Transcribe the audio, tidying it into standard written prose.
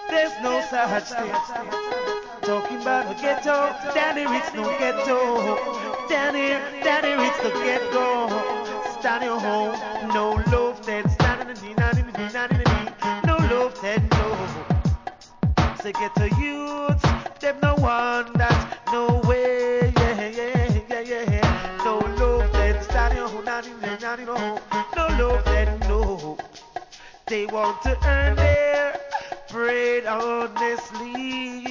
There's no such thing. Talking about a ghetto, Danny Ricks no ghetto. Danny Ricks no ghetto. Stand your home, no love, then stand in the no love, then no. Say ghetto youths, them no want that, no way, yeah. No love, then stand your home, no love, then no. They want to earn their bread honestly.